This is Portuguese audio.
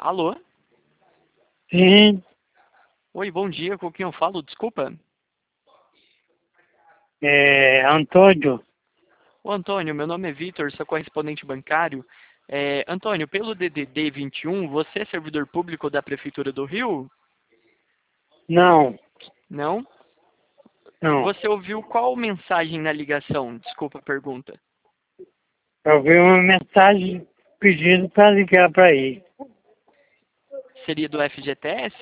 Alô? Sim, Oi, bom dia, com quem eu falo? Desculpa. Antônio. Ô, Antônio, meu nome é Vitor, sou correspondente bancário. Antônio, pelo DDD 21, você é servidor público da Prefeitura do Rio? Não, Não? não. Você ouviu qual mensagem na ligação? Desculpa a pergunta. Eu vi uma mensagem pedindo para ligar para aí. Seria do FGTS?